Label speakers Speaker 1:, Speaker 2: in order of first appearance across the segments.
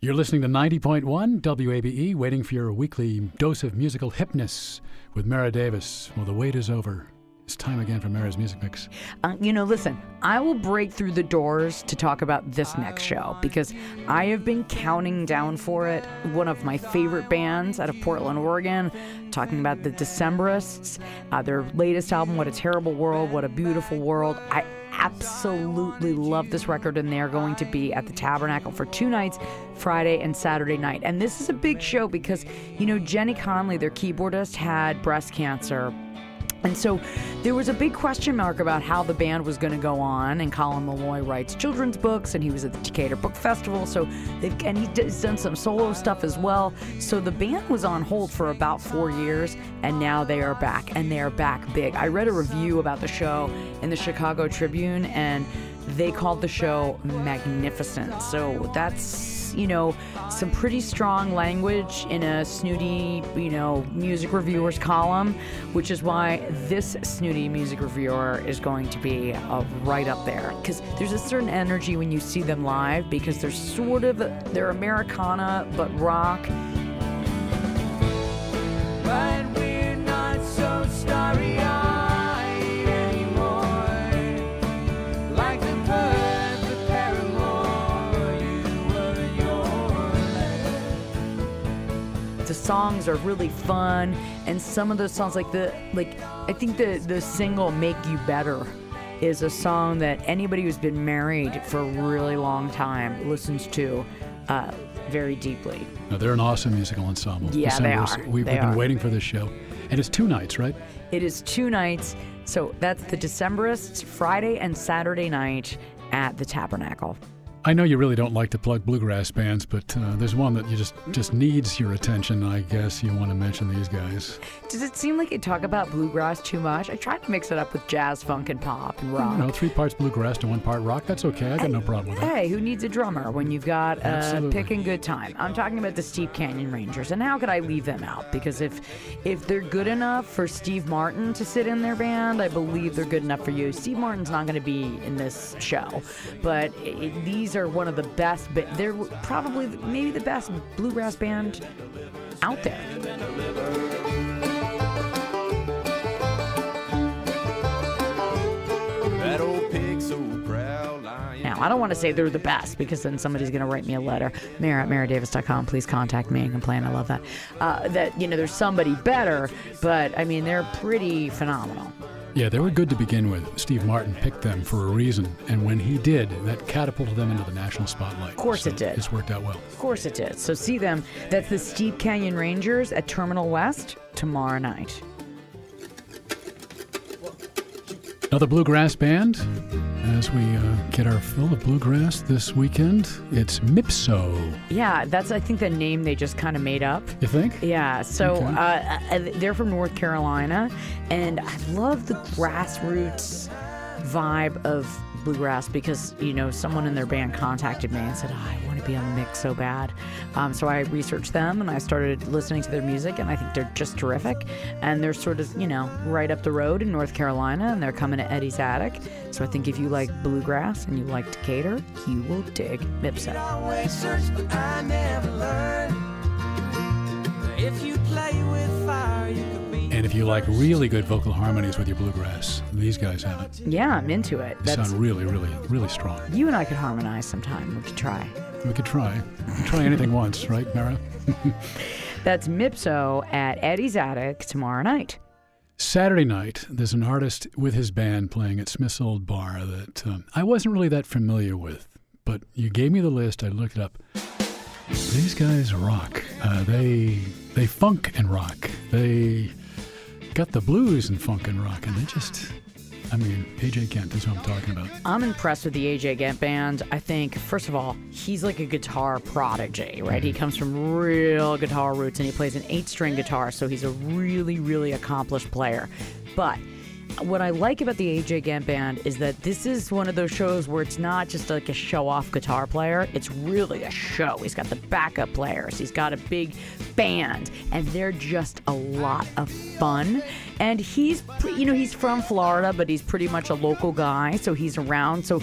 Speaker 1: You're listening to 90.1 WABE, waiting for your weekly dose of musical hipness with Mara Davis. Well, the wait is over. It's time again for Mara's Music Mix.
Speaker 2: Listen, I will break through the doors to talk about this next show because I have been counting down for it. One of my favorite bands out of Portland, Oregon, talking about the Decemberists, their latest album, What a Terrible World, What a Beautiful World. I absolutely love this record, and they're going to be at the Tabernacle for 2 nights, Friday and Saturday night. And this is a big show because, Jenny Conley, their keyboardist, had breast cancer. And so there was a big question mark about how the band was going to go on, and Colin Malloy writes children's books, and he was at the Decatur Book Festival, and he's done some solo stuff as well. So the band was on hold for about 4 years, and now they are back, and they are back big. I read a review about the show in the Chicago Tribune, and they called the show magnificent. So that's, some pretty strong language in a snooty, music reviewer's column, which is why this snooty music reviewer is going to be right up there. Because there's a certain energy when you see them live, because they're Americana, but rock.
Speaker 3: But we're not so starry-eyed anymore, like the perfect paramour you were in your life.
Speaker 2: The songs are really fun, and some of those songs, I think the single "Make You Better" is a song that anybody who's been married for a really long time listens to very deeply.
Speaker 1: Now, they're an awesome musical ensemble.
Speaker 2: Yeah, they are.
Speaker 1: We've been waiting for this show. And it's 2 nights, right?
Speaker 2: It is 2 nights. So that's the Decemberists, Friday and Saturday night at the Tabernacle.
Speaker 1: I know you really don't like to plug bluegrass bands, but there's one that you just needs your attention. I guess you want to mention these guys.
Speaker 2: Does it seem like you talk about bluegrass too much? I try to mix it up with jazz, funk, and pop and rock.
Speaker 1: 3 parts bluegrass to 1 part rock. That's okay. I got no problem with that.
Speaker 2: Hey, who needs a drummer when you've got a picking good time? I'm talking about the Steep Canyon Rangers, and how could I leave them out? Because if they're good enough for Steve Martin to sit in their band, I believe they're good enough for you. Steve Martin's not going to be in this show, but these are one of the best. They're probably maybe the best bluegrass band out there.
Speaker 3: That old pig so proud.
Speaker 2: Now, I don't want to say they're the best because then somebody's going to write me a letter. Mara at maradavis.com. Please contact me and complain. I love that. There's somebody better, but I mean, they're pretty phenomenal.
Speaker 1: Yeah, they were good to begin with. Steve Martin picked them for a reason, and when he did, that catapulted them into the national spotlight.
Speaker 2: Of course it did.
Speaker 1: It's worked out well.
Speaker 2: Of course it did. So see them. That's the Steep Canyon Rangers at Terminal West tomorrow night.
Speaker 1: Another bluegrass band. As we get our fill of bluegrass this weekend, it's Mipso.
Speaker 2: Yeah, that's, I think, the name they just kind of made up.
Speaker 1: You think?
Speaker 2: Yeah, so
Speaker 1: Okay.
Speaker 2: They're from North Carolina, and I love the grassroots vibe of bluegrass because, someone in their band contacted me and said, I want to be on the mix so bad. So I researched them, and I started listening to their music, and I think they're just terrific. And they're sort of, right up the road in North Carolina, and they're coming to Eddie's Attic. So I think if you like bluegrass and you like Decatur, you will dig Mipso.
Speaker 3: Always search, but I never learn. If you play with fire, you could be.
Speaker 1: And if you like really good vocal harmonies with your bluegrass, these guys have it.
Speaker 2: Yeah, I'm into it.
Speaker 1: They sound really, really, really strong.
Speaker 2: You and I could harmonize sometime. We could try.
Speaker 1: We could try. We could try anything once, right, Mara?
Speaker 2: That's Mipso at Eddie's Attic tomorrow night.
Speaker 1: Saturday night, there's an artist with his band playing at Smith's Old Bar that I wasn't really that familiar with, but you gave me the list. I looked it up. These guys rock. They funk and rock. They got the blues and funk and rock, and they just... A.J. Kent is what I'm talking about.
Speaker 2: I'm impressed with the A.J. Kent band. I think, first of all, he's like a guitar prodigy, right? Mm-hmm. He comes from real guitar roots, and he plays an 8-string guitar, so he's a really, really accomplished player. But what I like about the A.J. Kent band is that this is one of those shows where it's not just like a show-off guitar player. It's really a show. He's got the backup players. He's got a big band, and they're just a lot of fun. And he's from Florida, but he's pretty much a local guy, so he's around. So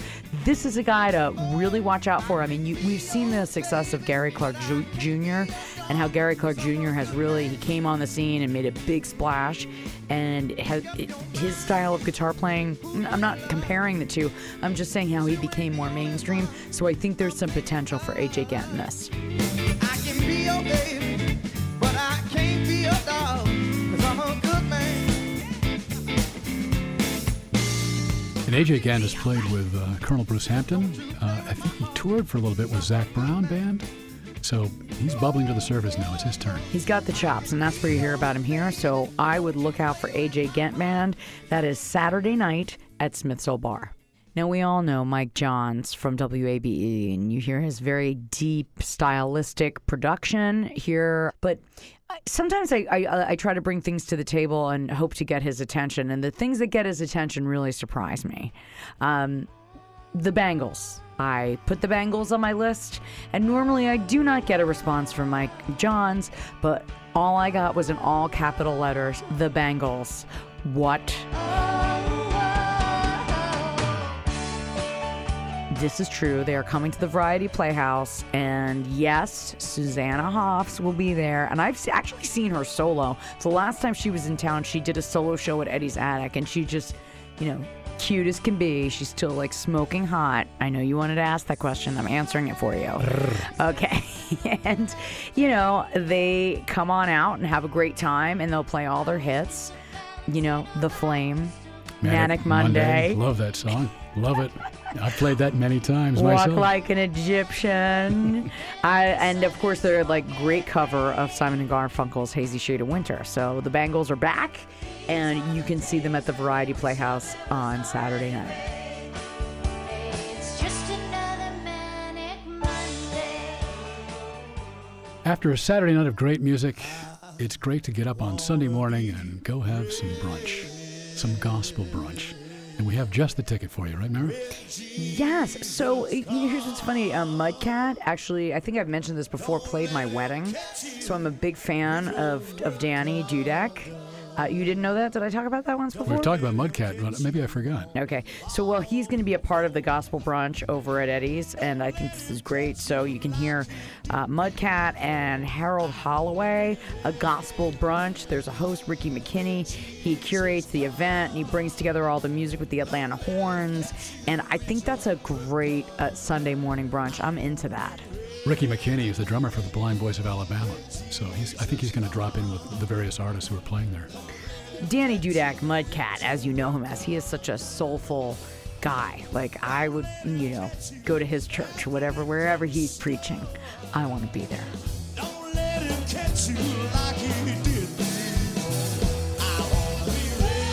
Speaker 2: this is a guy to really watch out for. I mean, we've seen the success of Gary Clark Jr. and how Gary Clark Jr. he came on the scene and made a big splash. And his style of guitar playing, I'm not comparing the two. I'm just saying how he became more mainstream. So I think there's some potential for AJ Ghent in this.
Speaker 3: I can be your baby, but I can't be your dog, 'cause I'm a good man.
Speaker 1: And AJ Ghent has played with Colonel Bruce Hampton. I think he toured for a little bit with Zach Brown Band. So he's bubbling to the surface now. It's his turn.
Speaker 2: He's got the chops, and that's where you hear about him here. So I would look out for AJ Ghent Band. That is Saturday night at Smith's Old Bar. Now, we all know Mike Johns from WABE, and you hear his very deep, stylistic production here. But sometimes I try to bring things to the table and hope to get his attention, and the things that get his attention really surprise me. The Bangles. I put the Bangles on my list, and normally I do not get a response from Mike Johns, but all I got was in all capital letters, The Bangles. What? This is true. They are coming to the Variety Playhouse, and yes, Susanna Hoffs will be there. And I've actually seen her solo. The last time she was in town, she did a solo show at Eddie's Attic, and she just, cute as can be. She's still like smoking hot. I know you wanted to ask that question. I'm answering it for you. Okay. And, they come on out and have a great time, and they'll play all their hits. The Flame, Manic Monday.
Speaker 1: Love that song. Love it. I've played that many times
Speaker 2: Walk
Speaker 1: myself.
Speaker 2: Like an Egyptian. And of course, they're like great cover of Simon and Garfunkel's Hazy Shade of Winter. So the Bangles are back, and you can see them at the Variety Playhouse on Saturday night.
Speaker 4: It's just another Manic Monday.
Speaker 1: After a Saturday night of great music, it's great to get up on Sunday morning and go have some brunch, some gospel brunch. And we have just the ticket for you, right, Mara?
Speaker 2: Yes. So here's what's funny. Mudcat, actually, I think I've mentioned this before, played my wedding. So I'm a big fan of Danny Dudek. You didn't know that? Did I talk about that once before?
Speaker 1: We've talked about Mudcat, but maybe I forgot.
Speaker 2: Okay. So, he's going to be a part of the gospel brunch over at Eddie's, and I think this is great. So you can hear Mudcat and Harold Holloway, a gospel brunch. There's a host, Ricky McKinney. He curates the event, and he brings together all the music with the Atlanta Horns. And I think that's a great Sunday morning brunch. I'm into that.
Speaker 1: Ricky McKinney is the drummer for the Blind Boys of Alabama. So I think he's going to drop in with the various artists who are playing there.
Speaker 2: Danny Dudek, Mudcat, as you know him as, he is such a soulful guy. Like, I would, go to his church, wherever he's preaching. I want to be there.
Speaker 3: Don't let him catch you like he did me. I wanna be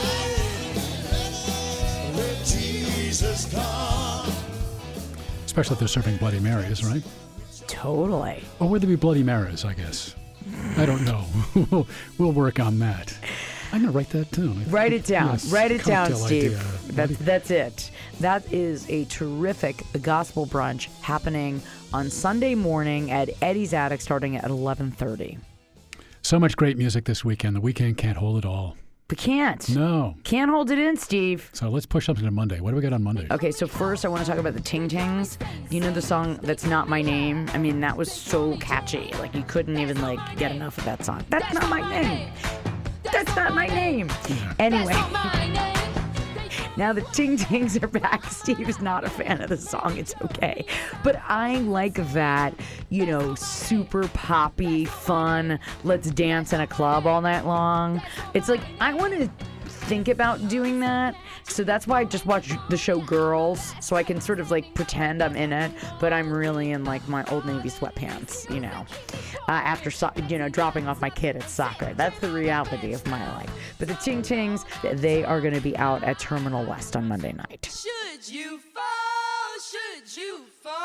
Speaker 3: ready when Jesus comes.
Speaker 1: Especially if they're serving Bloody Marys, right?
Speaker 2: Totally.
Speaker 1: Or would there be Bloody Marys, I guess? I don't know. We'll work on that. I'm going to write that down.
Speaker 2: Write it down.
Speaker 1: Yes,
Speaker 2: Write it down,
Speaker 1: cocktail
Speaker 2: Steve.
Speaker 1: idea.
Speaker 2: That's it. That is a terrific gospel brunch happening on Sunday morning at Eddie's Attic starting at 11:30.
Speaker 1: So much great music this weekend. The weekend can't hold it all.
Speaker 2: We can't.
Speaker 1: No.
Speaker 2: Can't hold it in, Steve.
Speaker 1: So let's push something to Monday. What do we got on Monday?
Speaker 2: Okay, so first I want to talk about the Ting Tings. You know the song That's Not My Name? I mean, that was so catchy. Like, you couldn't even, get enough of that song. That's not my name. That's not my name.
Speaker 1: Yeah.
Speaker 2: Anyway. Now the Ting Tings are back. Steve is not a fan of the song. It's okay. But I like that, super poppy, fun, let's dance in a club all night long. It's like, I want to think about doing that. So that's why I just watch the show Girls, so I can sort of pretend I'm in it, but I'm really in my Old Navy sweatpants, after dropping off my kid at soccer. That's the reality of my life. But the Ting Tings, they are going to be out at Terminal West on Monday night.
Speaker 3: Should you fall, should you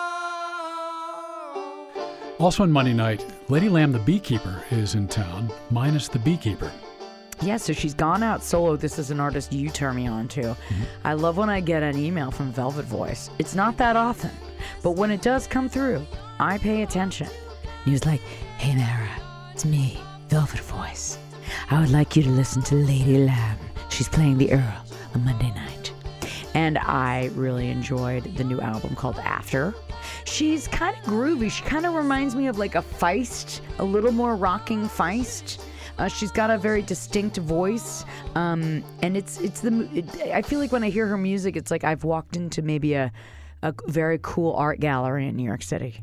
Speaker 3: fall?
Speaker 1: Also on Monday night, Lady Lamb the Beekeeper is in town, minus the Beekeeper.
Speaker 2: Yeah, so she's gone out solo. This is an artist you turn me on to. Mm-hmm. I love when I get an email from Velvet Voice. It's not that often, but when it does come through, I pay attention. He was like, "Hey, Mara, it's me, Velvet Voice. I would like you to listen to Lady Lamb. She's playing the Earl on Monday night. And I really enjoyed the new album called After. She's kind of groovy. She kind of reminds me of like a Feist, a little more rocking Feist. She's got a very distinct voice, and I feel like when I hear her music, it's like I've walked into maybe a very cool art gallery in New York City.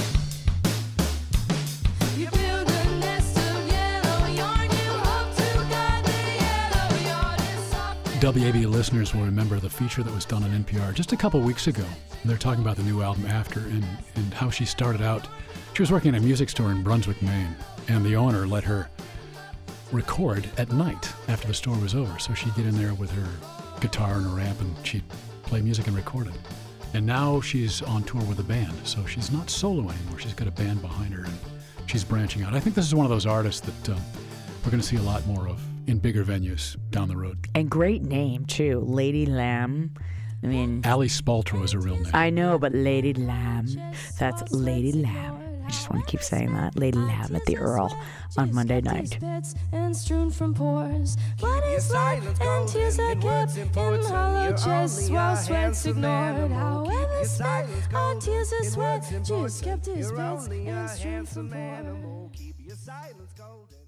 Speaker 3: You build a nest of yellow yarn, you hope to guide the yellow yarn is soft.
Speaker 1: WAB listeners will remember the feature that was done on NPR just a couple weeks ago. They're talking about the new album After and how she started out. She was working at a music store in Brunswick, Maine, and the owner let her record at night after the store was over. So she'd get in there with her guitar and her amp and she'd play music and record it. And now she's on tour with a band, so she's not solo anymore. She's got a band behind her and she's branching out. I think this is one of those artists that we're going to see a lot more of in bigger venues down the road.
Speaker 2: And great name, too. Lady Lamb. I mean,
Speaker 1: Ali Spaltro is her real name.
Speaker 2: I know, but Lady Lamb. That's Lady Lamb. I just want to keep saying that. Lady Lamb at the Earl on Monday night.
Speaker 5: And strewn from pores. What is life and tears I kept in hollow chests while sweat's ignored. However spent on tears of sweat, just kept his beds and strewn from pores.
Speaker 3: Keep your silence golden.